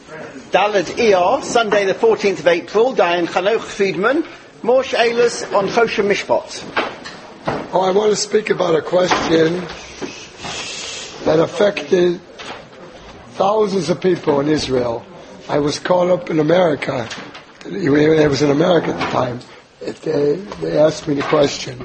Daled Iyar, Sunday the 14th of April, Dayan Chanoch Friedman, Moshe Eilers on Choshen Mishpat. I want to speak about a question that affected thousands of people in Israel. I was caught up in America. I was in America at the time. They asked me the question.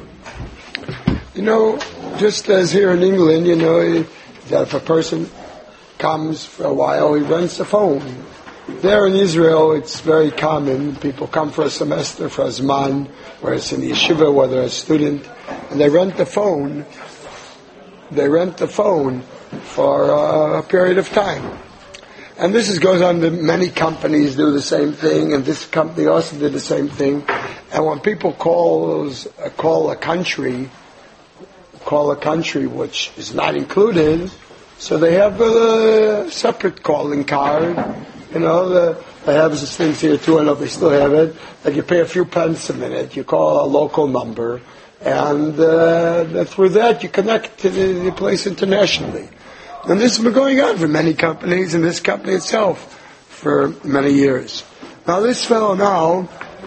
Just as here in England, that if a person comes for a while, he rents a phone. There in Israel, it's very common. People come for a semester, for a zman, whether it's in the yeshiva, whether they're a student, and they rent the phone. They rent the phone for a period of time. And this goes on to many companies do the same thing, and this company also did the same thing. And when people call a country which is not included, so they have a separate calling card. They have these things here too. I know they still have it. Like you pay a few pence a minute, you call a local number, and through that you connect to the place internationally. And this has been going on for many companies, and this company itself for many years. Now this fellow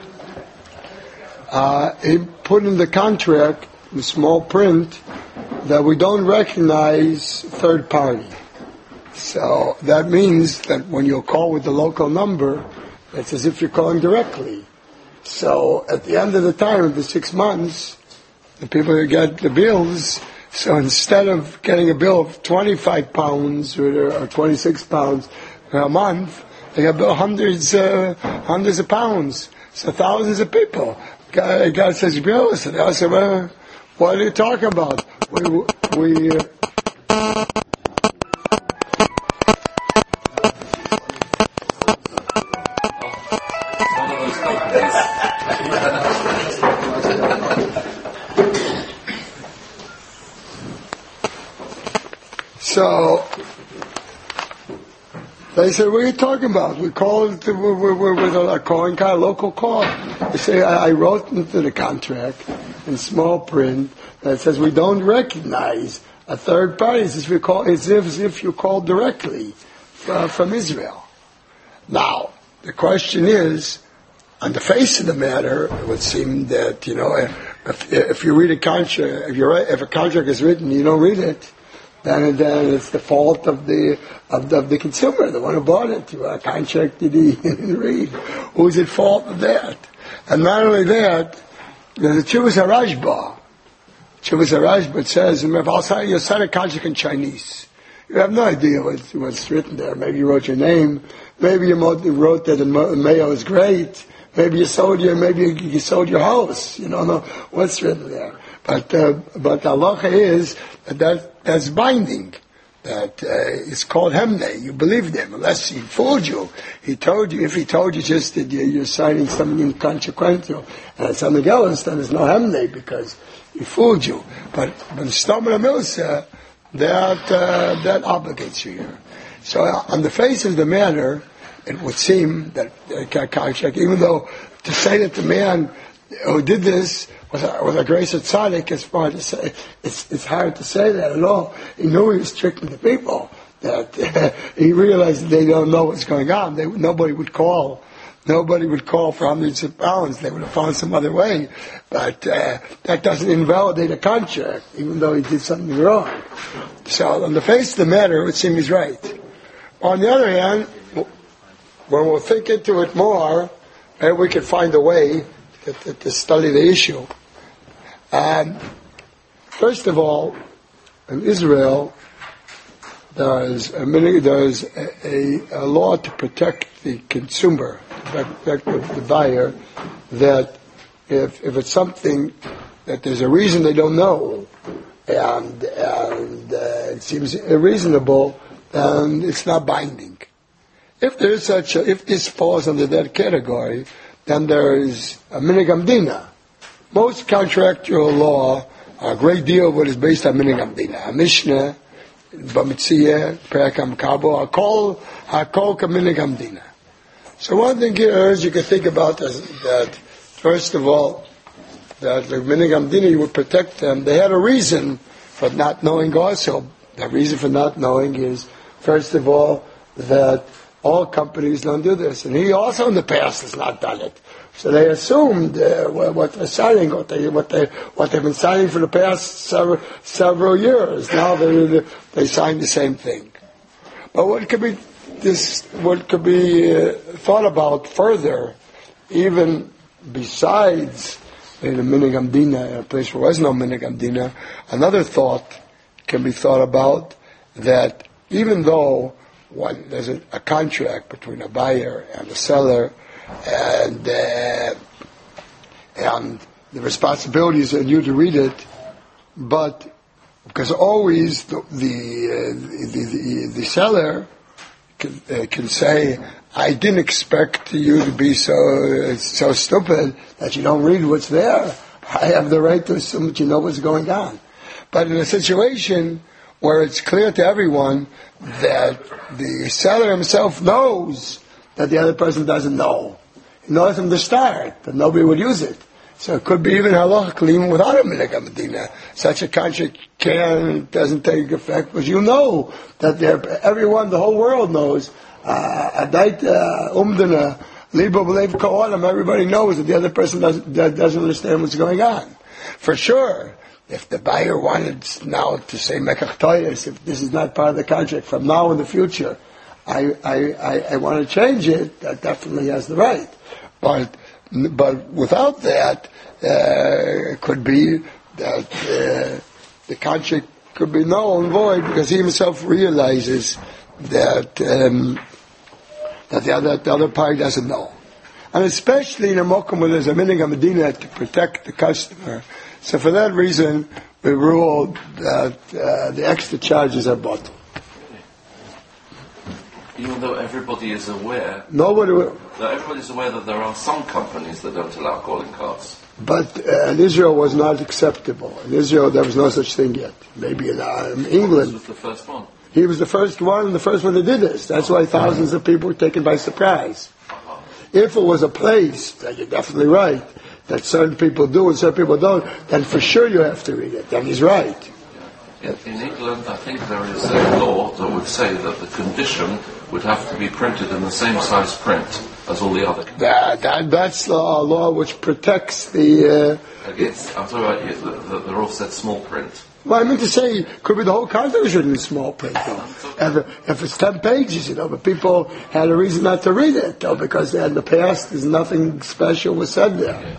he put in the contract, in small print, that we don't recognize third party. So that means that when you call with the local number, it's as if you're calling directly. So at the end of the time, of the 6 months, the people who get the bills, so instead of getting a bill of £25 or £26 a month, they get hundreds of pounds. So thousands of people. God says, bills. And I said, well, what are you talking about? So they said, what are you talking about? We called with a calling card, a local call. They say, I wrote into the contract in small print that says we don't recognize a third party. It's as if you call directly from Israel. Now, the question is, on the face of the matter, it would seem that, if you read a contract, if a contract is written, you don't read it, then it's the fault of the consumer, the one who bought it. A contract that he didn't read. Who's at fault of that? And not only that, there's a Chuvas HaRashba. Chuvas HaRashba says, you sign a contract in Chinese. You have no idea what's written there. Maybe you wrote your name. Maybe you wrote that the mayo is great. Maybe you sold your house. You don't know what's written there. But the halacha is that's binding. That it's called hemnei. You believed him unless he fooled you. If he told you just that you're signing something inconsequential and something else, then there's no hemnei because he fooled you. But Stomach Milsa, that obligates you here. So on the face of the matter, it would seem that contract, even though to say that the man who did this was a grace of tzaddik, it's hard to say. It's hard to say that at all. He knew he was tricking the people. That he realized that they don't know what's going on. Nobody would call for hundreds of pounds. They would have found some other way. But that doesn't invalidate a contract, even though he did something wrong. So on the face of the matter, it would seem he's right. On the other hand, when we'll think into it more, maybe we can find a way to study the issue. First of all, in Israel, there's a law to protect the consumer, to protect the buyer, that if it's something that there's a reason they don't know, and it seems irreasonable, then it's not binding. If this falls under that category, then there is a minig hamdina. Most contractual law, a great deal of it is based on minig hamdina. A Mishnah, Bamitziyah, Perakam Kabo, Hakol Kaminig Hamdina. So one thing here is you can think about that, first of all, that the Minig Hamdina, you would protect them. They had a reason for not knowing also. The reason for not knowing is, first of all, that all companies don't do this. And he also in the past has not done it. So they assumed what they're signing, what they've been signing for the past several years. Now they signed the same thing. But what could be thought about further, even besides in a Minhag Hamdina, a place where there was no Minhag Hamdina, another thought can be thought about that even though there's a contract between a buyer and a seller, and the responsibility is on you to read it, but because always the seller can say, I didn't expect you to be so stupid that you don't read what's there. I have the right to assume that you know what's going on. But in a situation where it's clear to everyone that the seller himself knows that the other person doesn't know. He knows from the start that nobody would use it. So it could be even halachically, even without a Minhag Hamdina. Such a contract doesn't take effect, because you know that everyone, the whole world knows. Everybody knows that the other person doesn't understand what's going on. For sure, if the buyer wanted now to say Mekach Toyes, if this is not part of the contract from now in the future, I want to change it, that definitely has the right. But without that, it could be that the contract could be null and void, because he himself realizes that the other party doesn't know. And especially in a mokum where there's a Minhag Hamdina to protect the customer. So for that reason, we ruled that the extra charges are bought. Even though everybody is aware, everybody's aware that there are some companies that don't allow calling cards. But in Israel was not acceptable. In Israel there was no such thing yet. Maybe in England. He was the first one. He was the first one that did this. That's why thousands of people were taken by surprise. If it was a place, then you're definitely right, that certain people do and certain people don't, then for sure you have to read it. Then he's right. In England, I think there is a law that would say that the condition would have to be printed in the same size print as all the other. That's a law which protects the. I'm talking about they're all set small print. Well, I meant to say, could be the whole contract should be in small print, though. If it's 10 pages, but people had a reason not to read it, though, because in the past, there's nothing special was said there. Yeah.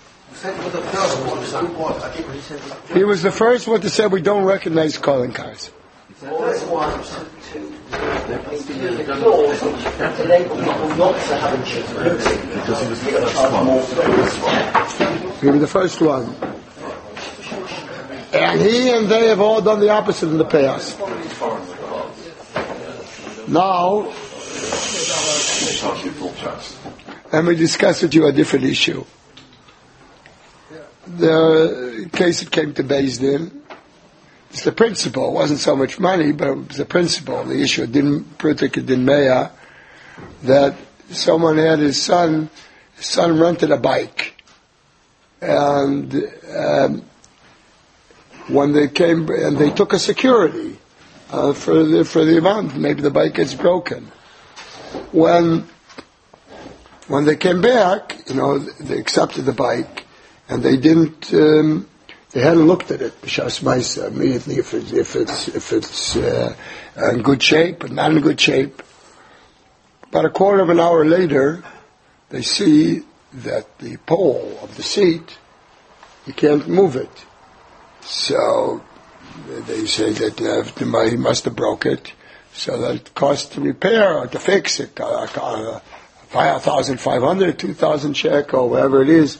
He was the first one to say we don't recognize calling cards. The first one to the clause to enable people not to have insurance. Because he was the first one. He was the first one. And he and they have all done the opposite in the past. Now, let me discuss with you a different issue. The case that came to Beis Din, it's the principle. It wasn't so much money, but it was the principle. The issue didn't predict din meya, that someone had his son rented a bike, and when they came and they took a security for the amount, maybe the bike gets broken. When they came back, they accepted the bike. And they didn't. They hadn't looked at it. B'shas Ma'aseh immediately if it's in good shape, but not in good shape. About a quarter of an hour later, they see that the pole of the seat, you can't move it. So they say that he must have broke it. So that it cost to repair or to fix it, 5,500, 2,000 shekel, or whatever it is.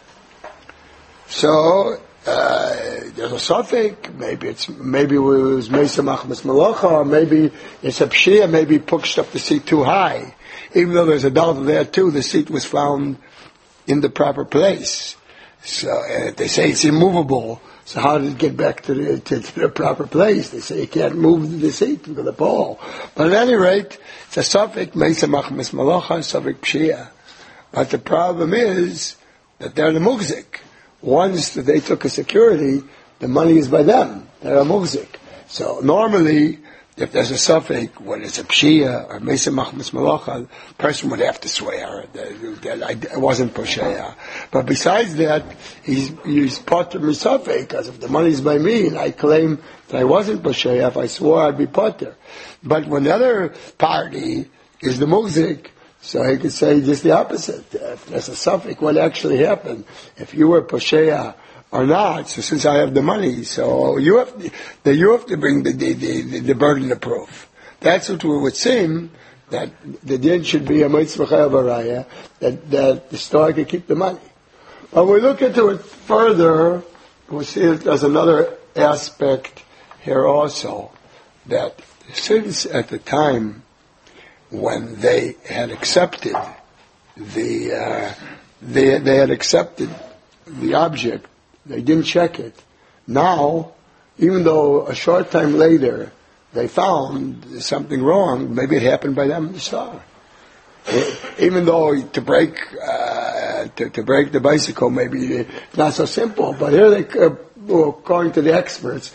So there's a suffix. Maybe it was Mesa Machmas Malacha, or maybe it's a pshia. Maybe he pushed up the seat too high. Even though there's a doubt there too, the seat was found in the proper place. So they say it's immovable. So how did it get back to the proper place? They say you can't move the seat with the pole. But at any rate, it's a suffix Mesa Machmas Malacha, suffix pshia. But the problem is that they're the mugzik. Once they took a security, the money is by them. They're a mugzik. So normally, if there's a suffix, when it's a pshia or mesa machmas malacha, the person would have to swear that I wasn't posheya. But besides that, he's potter misafek, because if the money's by me and I claim that I wasn't posheya, if I swore I'd be potter. But when the other party is the muzik, so he could say just the opposite. If there's a suffix, what actually happened? If you were posheya or not, so since I have the money, so you have to bring the burden of proof. That's what we would seem, that the din should be a mitzvah chayav araya, that the store can keep the money. But we look into it further, we see that there's another aspect here also, that since at the time when they had accepted they had accepted the object, they didn't check it. Now, even though a short time later they found something wrong, maybe it happened by them in the store. Even though to break the bicycle maybe it's not so simple, but here they, according to the experts,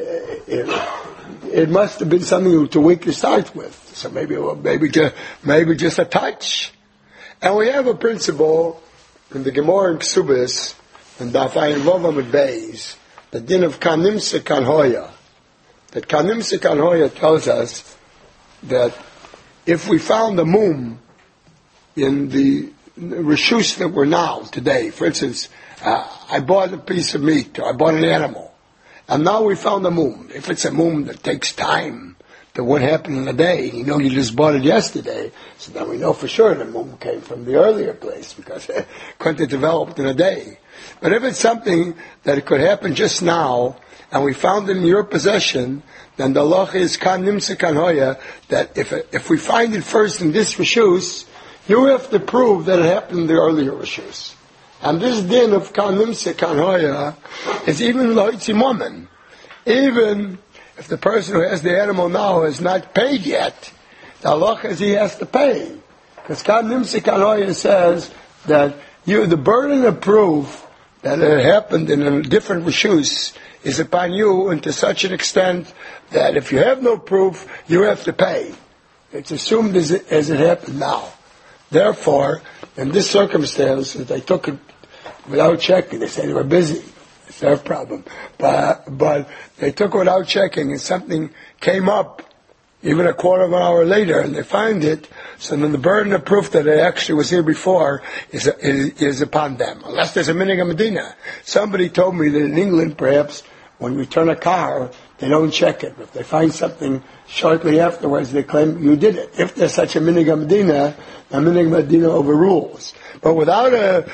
it must have been something to weak the start with. So maybe just a touch. And we have a principle in the Gemara in Ksubis, and Dafayin Vova with Beis, the din of Kanimse Kanhoya. That Kanimse Kanhoya tells us that if we found a mum in the reshus that we're now, today, for instance, I bought a piece of meat, or I bought an animal, and now we found a mum. If it's a mum that takes time, that what happened in a day, you just bought it yesterday, so then we know for sure the mum came from the earlier place, because it couldn't have developed in a day. But if it's something that it could happen just now, and we found it in your possession, then the law is kan nimse kan hoya, that if we find it first in this reshus, you have to prove that it happened in the earlier reshus. And this din of kan nimse kan hoya is even loitzi momen. Even if the person who has the animal now has not paid yet, the halacha is he has to pay. Because kan nimse kan hoya says that the burden of proof that it happened in a different reshus is upon you, and to such an extent that if you have no proof, you have to pay. It's assumed as it happened now. Therefore, in this circumstance, they took it without checking. They said they were busy. It's their problem. But they took it without checking, and something came up even a quarter of an hour later, and they find it, so then the burden of proof that it actually was here before is upon them. Unless there's a minhag Medina. Somebody told me that in England, perhaps, when you return a car, they don't check it. If they find something shortly afterwards, they claim you did it. If there's such a minhag Medina overrules. But without a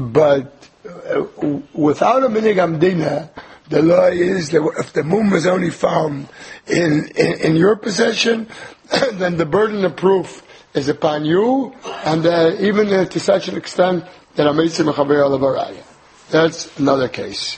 minhag Medina, the law is that if the mum is only found in your possession, then the burden of proof is upon you, and even to such an extent that a mitzvah mechaber alav araya. That's another case.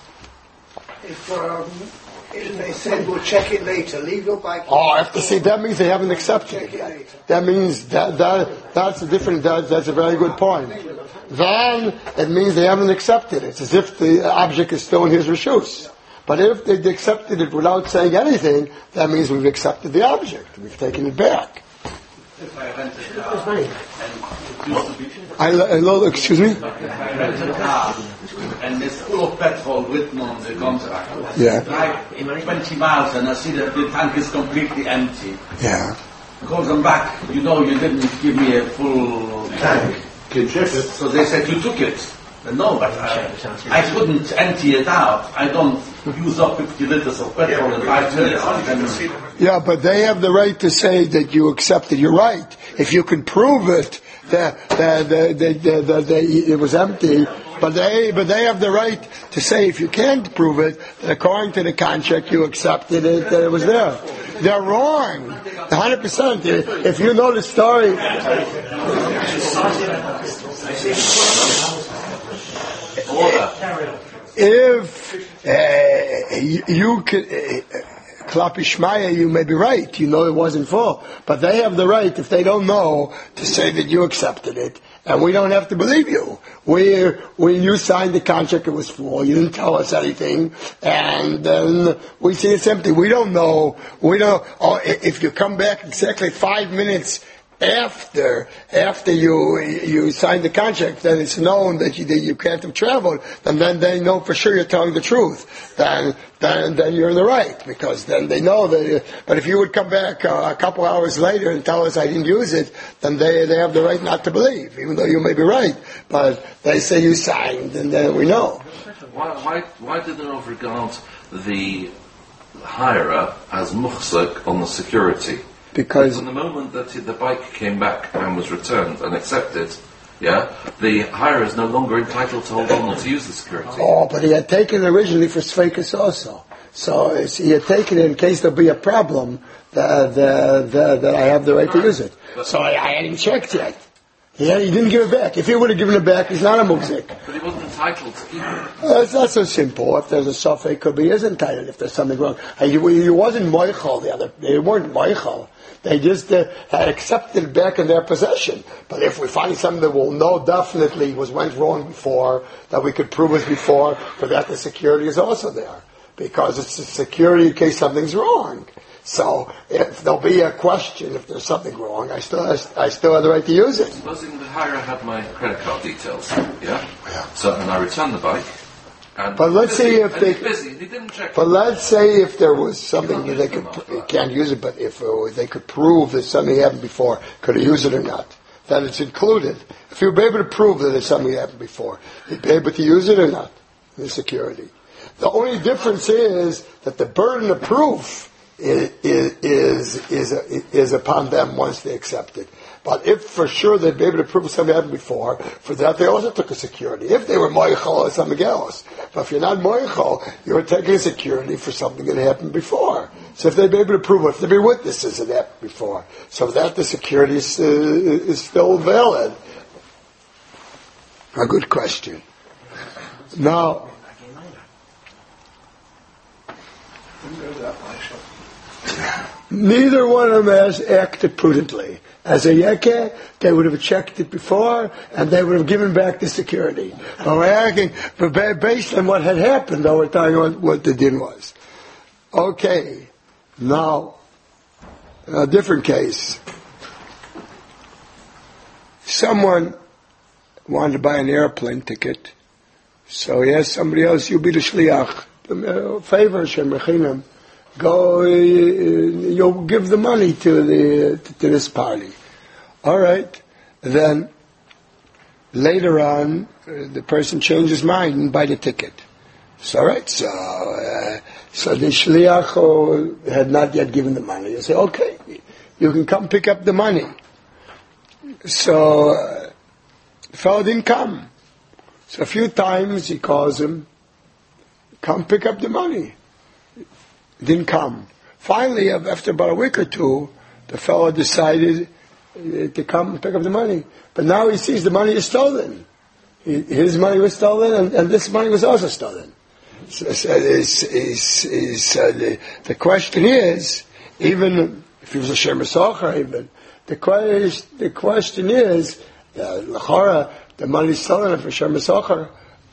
If they said we'll check it later, leave your bike. That means they haven't accepted it yet. That means that's a different. That's a very good point. Then it means they haven't accepted it. It's as if the object is still in his reshus. But if they accepted it without saying anything, that means we've accepted the object. We've taken it back. If I rented a car and it used to be... Excuse me? If I rented a car and it's full of petrol written on the contract. Yeah. Drive 20 miles and I see that the tank is completely empty. Yeah. Call them back. You didn't give me a full tank. So they said, you took it. No, but I couldn't empty it out. I don't use up 50 liters of petrol in 5 minutes. Yeah, but they have the right to say that you accepted. You're right. If you can prove it, that it was empty. But they have the right to say if you can't prove it, that according to the contract you accepted it, that it was there. They're wrong. 100%. If you know the story. If you could, Klapi Shmaya, you may be right. You know it wasn't full. But they have the right, if they don't know, to say that you accepted it. And we don't have to believe you. When you signed the contract, it was full. You didn't tell us anything. And then we see it's empty. We don't know. If you come back exactly 5 minutes after you signed the contract, then it's known that you can't have traveled, and then they know for sure you're telling the truth. Then you're in the right, because then they know that. But if you would come back a couple hours later and tell us I didn't use it, then they have the right not to believe, even though you may be right. But they say you signed, and then we know. Why did they not regard the hirer as muhsik on the security? Because from the moment that the bike came back and was returned and accepted, the hirer is no longer entitled to hold on or to use the security. Oh, but he had taken it originally for Sveikus also. So he had taken it in case there'll be a problem that I have the right to use it. So I hadn't checked yet. He didn't give it back. If he would have given it back, he's not a mukzik. But he wasn't entitled to keep it. It's not so simple. If there's a suffix, could be is entitled if there's something wrong. He wasn't moichel. They weren't moichel. They just had accepted it back in their possession. But if we find something that we'll know definitely went wrong before, that we could prove was before, for that the security is also there. Because it's a security in case something's wrong. So if there'll be a question if there's something wrong, I still have the right to use it. Supposing the hirer had my credit card details, So and I returned the bike. But let's say if they. Busy, he didn't check. But let's say if there was something that they can't use it, but if they could prove that something happened before, could he use it or not? Then it's included. If you'd be able to prove that there's something happened before, he'd be able to use it or not? The security. The only difference is that the burden of proof is upon them once they accept it. But if for sure they'd be able to prove something happened before, for that they also took a security. If they were moichel or something else. But if you're not moichel, you're taking a security for something that happened before. So if they'd be able to prove it, if there'd be witnesses that happened before, so that the security is still valid. A good question. Now, neither one of them has acted prudently. As a yekeh, they would have checked it before, and they would have given back the security. But we're asking, based on what had happened, though, we're talking about what the din was. Okay, now, a different case. Someone wanted to buy an airplane ticket, so he asked somebody else, you be the shliach, favor Shem Rechinam. Go, you'll give the money to this party. All right. Then later on, the person changed his mind and buy the ticket. So, all right. So the shliach had not yet given the money. They say, okay, you can come pick up the money. So the fellow didn't come. So a few times he calls him, come pick up the money. Didn't come. Finally, after about a week or two, the fellow decided to come and pick up the money. But now he sees the money is stolen. His money was stolen, and this money was also stolen. So the question is, even if he was a Shem Socher, even the question is, l'chora, the money is stolen for Shem Socher.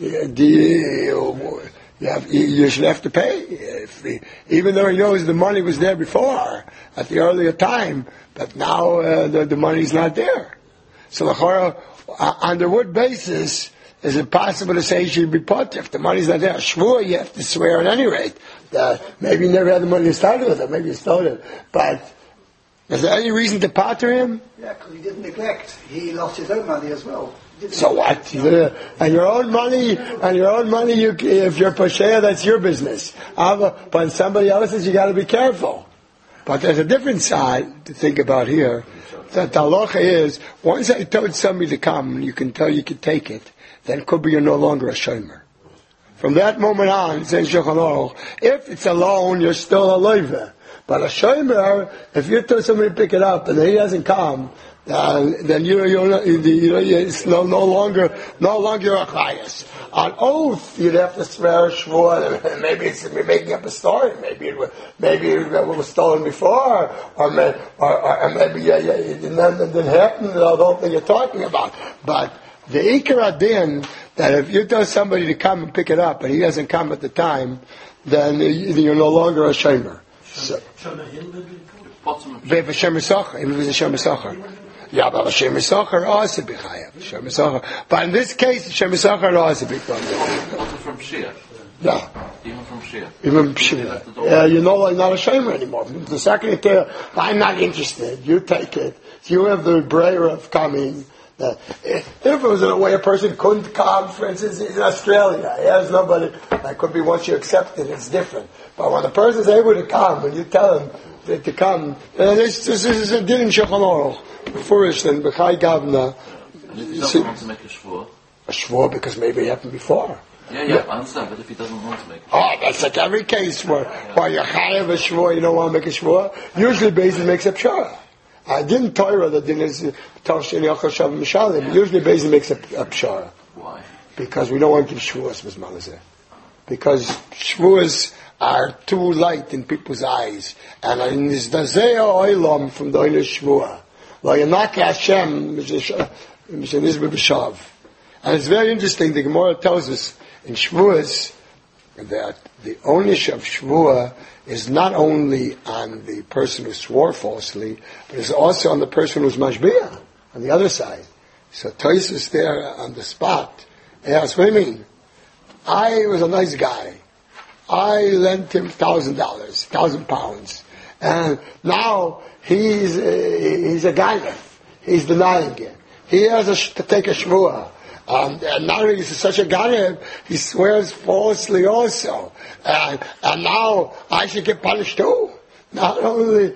You should have to pay, even though he knows the money was there before, at the earlier time, but now the money's not there. So, under what basis is it possible to say he should be put if the money's not there? Shvur, you have to swear at any rate. Maybe he never had the money to start with, or maybe he stole it. But is there any reason to pater him? Yeah, because he didn't neglect. He lost his own money as well. So what? And your own money, if you're posher, that's your business. But somebody else's, you got to be careful. But there's a different side to think about here. That the halacha is, once I told somebody to come, you can tell you can take it, then could be you're no longer a shomer. From that moment on, says Shulchan Aruch, if it's a loan, you're still a loiver. But a shomer, if you tell somebody to pick it up and he doesn't come, then it's no longer a chayas. On oath, you'd have to swear a shvua. Maybe it's making up a story. Maybe it was stolen before, or maybe it didn't happen. I don't think you're talking about. But the ikar adin, that if you tell somebody to come and pick it up and he doesn't come at the time, then you're no longer a shamer. If a shemer yeah, but Hashem Yisachar also be chayav. Hashem Yisachar. But in this case, Hashem Yisachar also be chayav. Also from Shia. Yeah. Even from Shia. Even from Shia. You know, I'm not a shamer anymore. The second you tell, I'm not interested, you take it. You have the brayer of coming. If it was a way a person couldn't come, for instance, in Australia, he has nobody, that could be once you accept it, it's different. But when a person is able to come, when you tell him to come, this is a din in Shulchan Aruch. First, and B'chai Gavna. And if he doesn't want to make a shvur? A shvur because maybe it happened before. Yeah, I understand, but if he doesn't want to make a shvur. Oh, that's like every case where you're chayav a shvur, you don't want to make a shvur. Usually, Beis makes a pshara. I didn't Torah that din is Tavshin Yachar Shav Mishalim. Usually, Beis makes a pshara. Why? Because we don't want to give shvuas with Malazeh. Because shvuas are too light in people's eyes, and in this Dazeh Oilam from the Oile Shvua. And it's very interesting, the Gemara tells us in Shavuos that the ownership of Shavuot is not only on the person who swore falsely, but it's also on the person who's mashbiah, on the other side. So Tais is there on the spot. He asks, what do you mean? I was a nice guy. I lent him $1,000, £1,000. And now he's a guy. He's denying it. He has to take a shvuah. And not only is he such a guy, he swears falsely also. And now I should get punished too. Not only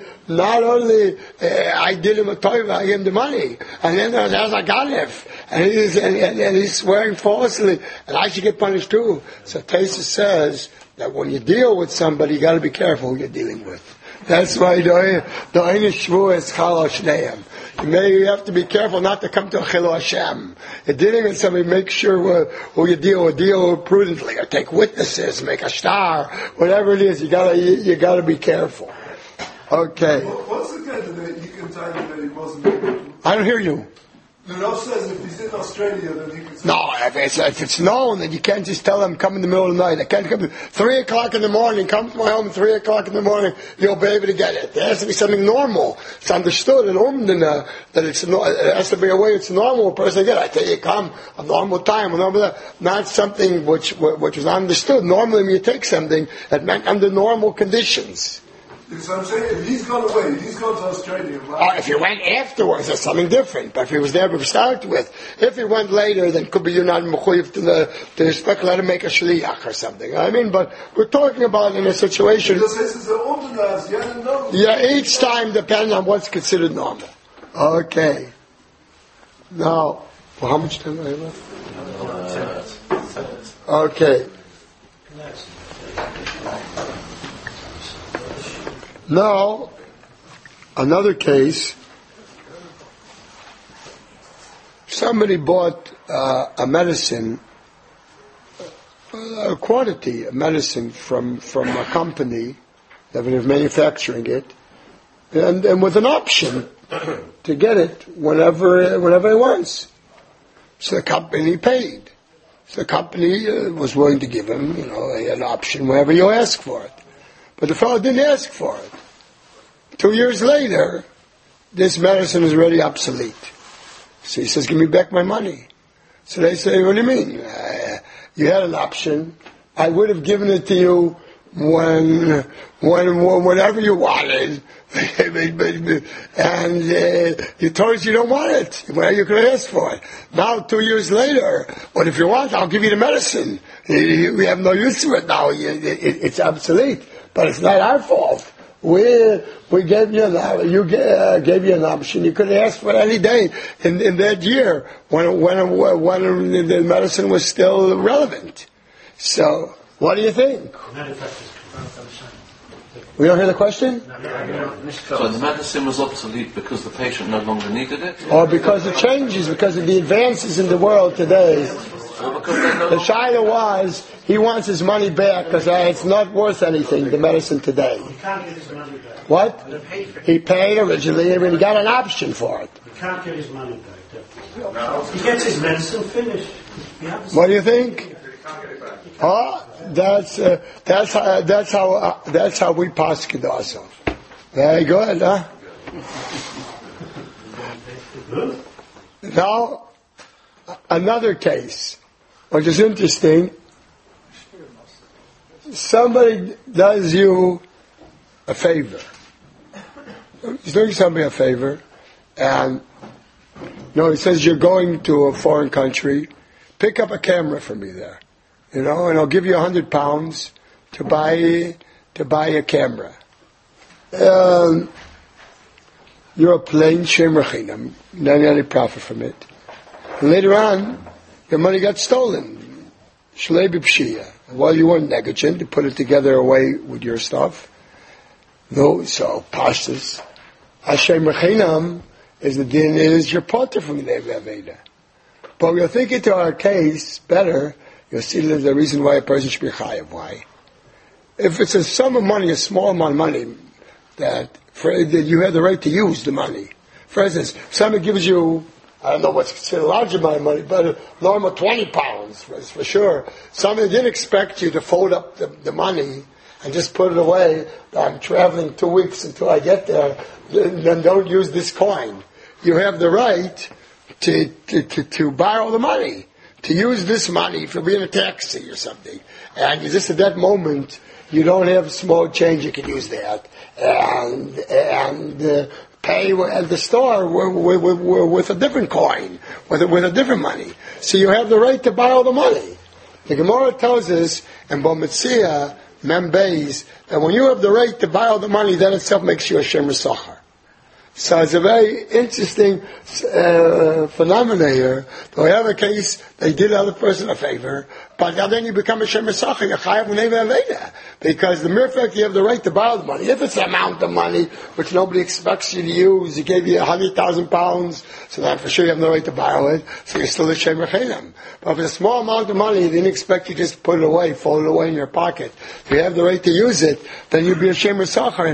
I did him a toiva, I gave him the money, and then there's a galef, and he's swearing falsely, and I should get punished too. So Taisa says that when you deal with somebody, you got to be careful who you're dealing with. That's why the Einish Shvuah is Chal Shneim. You have to be careful not to come to a Chilo Hashem. You're dealing with somebody, make sure who you deal with prudently, or take witnesses, make a star, whatever it is. You gotta be careful. Okay. What's the kind that you can tell him that he wasn't? I don't hear you. The Rav says if he's in Australia, then he can say... No, if it's known, then you can't just tell them, come in the middle of the night. I can't come 3 o'clock in the morning, come to my home 3 o'clock in the morning, you'll be able to get it. There has to be something normal. It's understood in Umdana that it has to be a way it's normal. A person get, I tell you, come, a normal time, not something which was understood. Normally when you take something, that meant under normal conditions. So I'm saying, if he's gone away, if he's gone to Australia... Right? If he went afterwards, that's something different. But if he was there to start with, if he went later, then could be you're not mechuyev to expect let him make a shliach or something. I mean, but we're talking about in a situation... Because this is the normal. Yeah, each time depends on what's considered normal. Okay. Now, well, how much time do I have left? Okay. Now, another case, somebody bought a medicine, a quantity of medicine from a company that was manufacturing it, and with an option to get it whenever he wants. So the company paid. So the company was willing to give him, an option whenever you ask for it. But the fellow didn't ask for it. 2 years later, this medicine is already obsolete. So he says, give me back my money. So they say, what do you mean? You had an option. I would have given it to you whenever you wanted. And you told us you don't want it. Well, you could ask for it. Now, 2 years later, well, if you want, I'll give you the medicine. We have no use for it now. It's obsolete. But it's not our fault. We gave you gave you an option. You could ask for it any day in that year when the medicine was still relevant. So, what do you think? We don't hear the question? So the medicine was obsolete because the patient no longer needed it? Or because it changes, because of the advances in the world today. The shaila was, he wants his money back because it's not worth anything, the medicine today. He can't get his money back. What? He paid originally and he got an option for it. He can't get his money back. He gets his medicine finished. What do you think? Oh, that's how we paskin also. Very good, huh? Now, another case, which is interesting. Somebody does you a favor. He's doing somebody a favor, and he says you're going to a foreign country. Pick up a camera for me there. And I'll give you £100 to buy a camera. You're a plain shem rechinam. You don't get any profit from it. And later on, your money got stolen. Shlei b'pshia. Well, you weren't negligent. You put it together away with your stuff. No, so pashtus. Hashem rechinam is the din is your potter from the Aveda. But we'll think into our case better. You'll see there's a reason why a person should be chayav. Why? If it's a sum of money, a small amount of money, that you have the right to use the money. For instance, if somebody gives you, I don't know what's considered a large amount of money, but a normal £20 for sure. Somebody didn't expect you to fold up the money and just put it away. I'm traveling 2 weeks until I get there. Then don't use this coin. You have the right to borrow the money, to use this money for being a taxi or something. And just at that moment, you don't have small change, you can use that. And pay at the store with a different coin, with a different money. So you have the right to borrow the money. The Gemara tells us in Bometzia, Membeis, that when you have the right to borrow the money, that itself makes you a Shem Sachar. So it's a very interesting phenomenon here. We have a case, they did the other person a favor, but now then you become a Shem Sachar, you're chayav v'nei v'aveda. Because the mere fact you have the right to borrow the money, if it's an amount of money which nobody expects you to use, he gave you £100,000, so then for sure you have no right to borrow it, so you're still a Shem Rechinam. But if it's a small amount of money, they didn't expect you just to put it away, fold it away in your pocket. If you have the right to use it, then you'd be a Shem Sachar,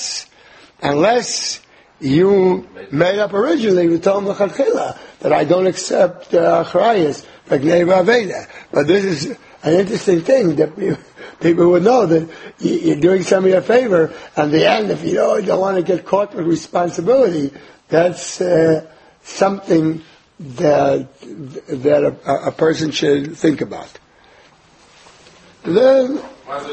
unless you made up originally with Tom L'Chadchila that I don't accept Achrayas, like Neiva Aveda. But this is an interesting thing that people would know that you're doing somebody a favor, and the end, if you don't want to get caught with responsibility, that's something that a person should think about. Then,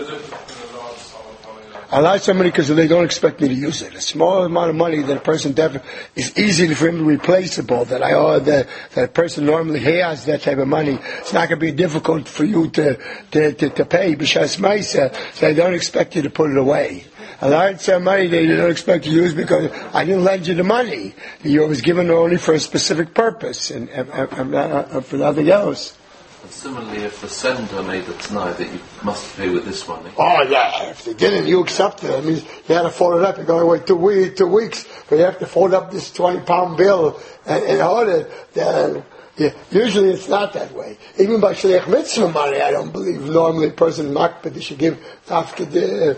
I like somebody because they don't expect me to use it. A small amount of money that a person is easy for him to replaceable. That a person normally has that type of money. It's not going to be difficult for you to pay. B'shas Maisa, so they don't expect you to put it away. A large money they don't expect to use because I didn't lend you the money. You was given only for a specific purpose and for nothing else. And similarly, if the sender made the t'nai that you must pay with this money. Oh yeah, if they didn't, you accepted it. I mean, you had to fold it up. You're going to wait 2 weeks, but you have to fold up this 20-pound bill and hold it. Then, usually it's not that way. Even by Shliach Mitzvah money, I don't believe normally a person makpid they should give Tafka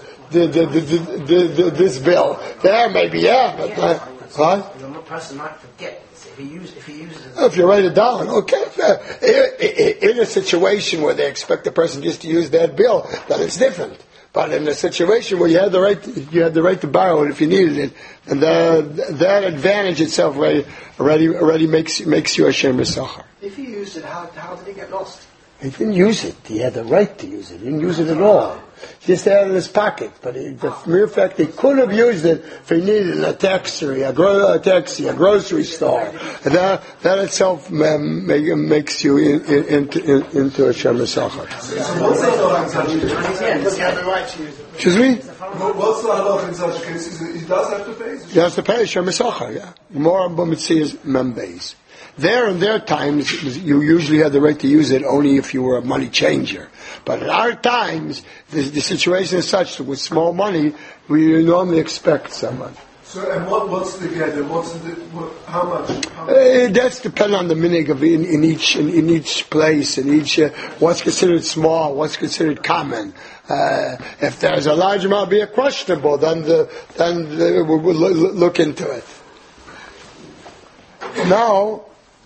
this bill. There, maybe, yeah, but what? The person might forget. If you write it down, okay. In a situation where they expect the person just to use that bill, then it's different. But in a situation where you had the right to borrow it if you needed it, and that advantage itself already makes you a Shem Sachar. If he used it, how did he get lost? He didn't use it. He had the right to use it. He didn't use it at all. He just had it in his pocket. But the mere fact he could have used it if he needed it in a taxi, a grocery store. And that itself makes you into a Shem Sachar. Excuse me? What's the halach in such cases? He does have to pay? He has to pay Shem Sachar, yeah. More on Bomitzias Membeis. There in their times, you usually had the right to use it only if you were a money changer. But in our times, the situation is such that with small money, we normally expect someone. So, and what's the gather? How much? That's depend on the minig of in each place, in each what's considered small, what's considered common. If there's a large amount being questionable, then we'll look into it. Now,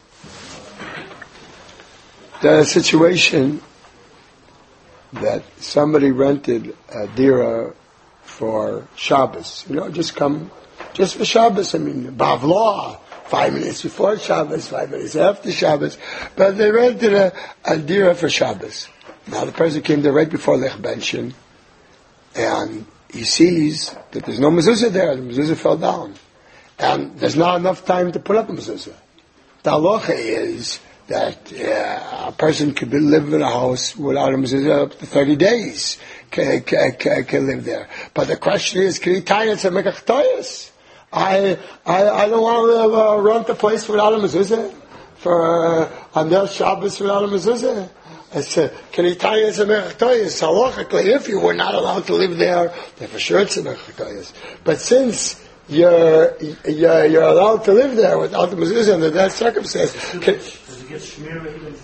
there's a situation that somebody rented a dira for Shabbos. Just for Shabbos. Bavla, 5 minutes before Shabbos, 5 minutes after Shabbos. But they rented a dira for Shabbos. Now the person came there right before Lech Benshin, and he sees that there's no mezuzah there. The mezuzah fell down. And there's not enough time to put up a mezuzah. The halacha is that a person could live in a house without a mezuzah up to 30 days. Can live there. But the question is, can he tie it to make a ch'toyas? I don't want to rent a place without a mezuzah for Anel Shabbos without a mezuzah. I said, can he tie it to make a ch'toyas? Halachically, if you were not allowed to live there, then for sure it's a make a ch'toyas. But since you're allowed to live there without the mezuzah under that circumstance. Does it get shmira even?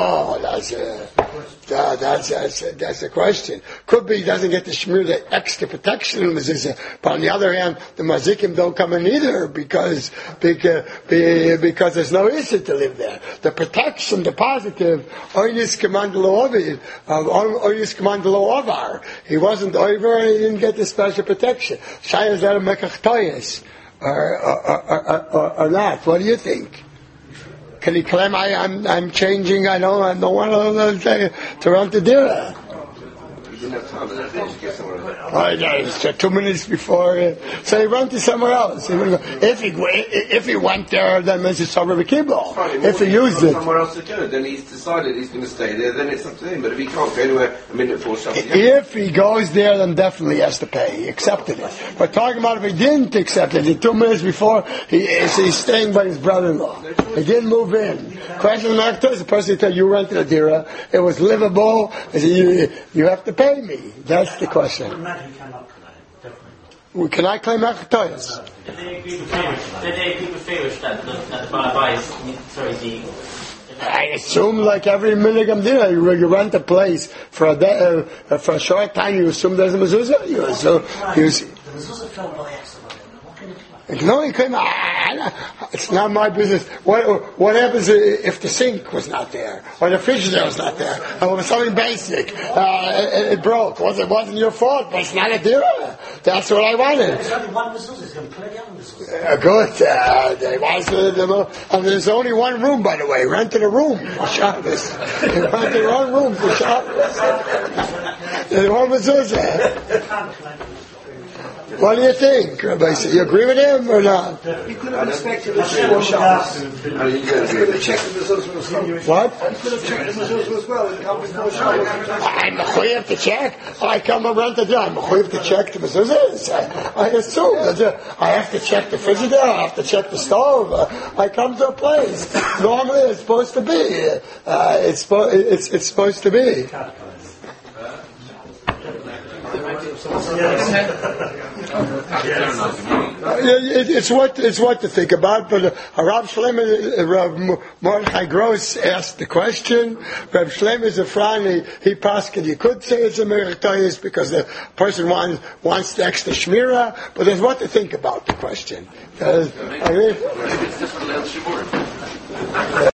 That's the question. Could be he doesn't get the shmir, the extra protection in mezuzah, but on the other hand, the mazikim don't come in either because there's no issue to live there. The protection, the positive, oynis commandalo ovid, oynis commandalo ovar. He wasn't over and he didn't get the special protection. Shayas that a mekach toyes or not? What do you think? Can he claim I'm changing? I don't want to run the dira. He didn't have time. It's 2 minutes before. So he went to somewhere else. If he went there, then it's a suburb kibble. If he used it, somewhere else to go, then he's decided he's going to stay there. Then it's up to him. But if he can't go anywhere a minute before Shabbat, if he goes there, then definitely he has to pay. He accepted it. But talking about if he didn't accept it, 2 minutes before, he's staying by his brother-in-law. He didn't move in. Question of the person tell you rented a dira. It was livable. You have to pay me. That's the question. He cannot claim, definitely. Can I claim achatoyas? Did they agree with Farish that the Balabai I assume, like every minigam dira, you rent a place for a day, for a short time. You assume there's a mezuzah. The mezuzah fell by accident. What can you claim? No, he couldn't. It's not my business. What happens if the sink was not there or the refrigerator was not there? Or it was something basic. It broke. It wasn't your fault, but it's not a dira. That's what I wanted. There's only one mezuzah. He's going to play the other mezuzah. Good. And there's only one room, by the way. Rented a room for Shabbos. Rented one room for Shabbos. There's one mezuzah. What do you think, Rabbi? You agree with him or not? You could have inspected the Shabbos. You could have checked the mezuzah as well. What? You could have checked the mezuzah as well and come before Shabbos. I'm mechuyev to check. I come and rent a dira. I'm mechuyev to check the mezuzah. I assume that I have to check the refrigerator. I have to check the stove. I come to a place. Normally, it's supposed to be. It's supposed to be. It's what to think about. But Rav Shlomo, Rav Mordechai Gross asked the question. Rav Shlomo is a friend. He paskin. You could say it's a meritorious because the person wants the extra shmira. But there's what to think about the question.